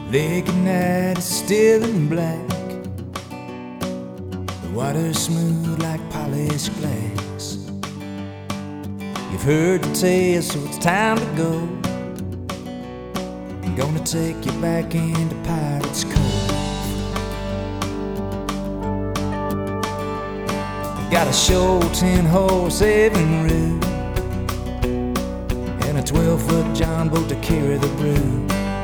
Lake at night is still and black. The water's smooth like polished glass. You've heard the tale, so it's time to go. I'm gonna take you back into Pirates Cove. Got a show 10-hole saving route and a 12-foot John boat to carry the brew.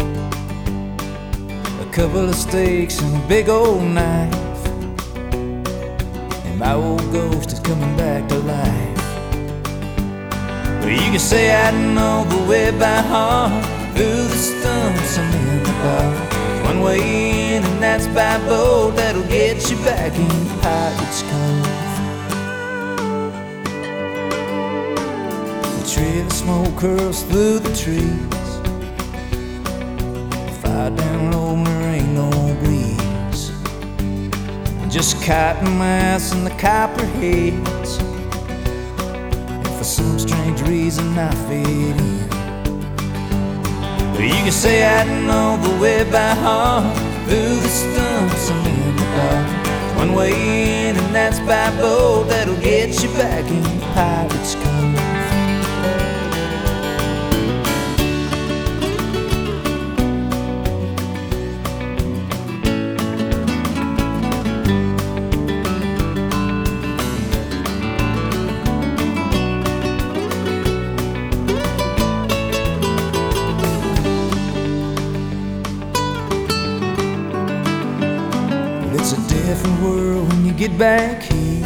A couple of steaks and a big old knife, and my old ghost is coming back to life. Well, you can say I know the way by heart through the stumps and in the dark. There's one way in, and that's by boat. That'll get you back in Pirates Cove. The trail of smoke curls through the trees. Far down low, there ain't no breeze. Just cottonmouths and the copperheads, and for some strange reason I fit in. But you can say I know the way by heart through the stumps and in the dark. There's one way in, and that's by boat. That'll get you back in Pirates Cove. It's a different world when you get back here.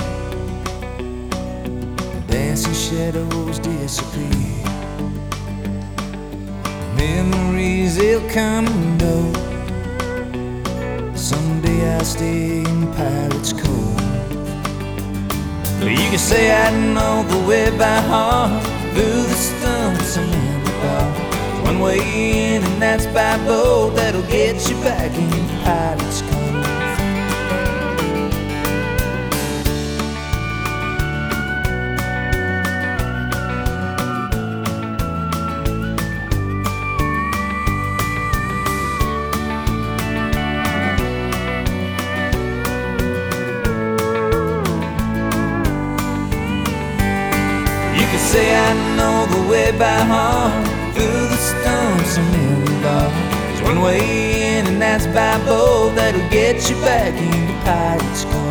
The dancing shadows disappear. Memories, they'll come and go. Someday I'll stay in Pirates Cove. But you can say I know the way by heart through the stumps and in the dark. There's one way in, and that's by boat. That'll get you back in Pirates Cove. You can say I know the way by heart through the stumps and in the dark. There's one way in, and that's by boat. That'll get you back into Pirates Cove.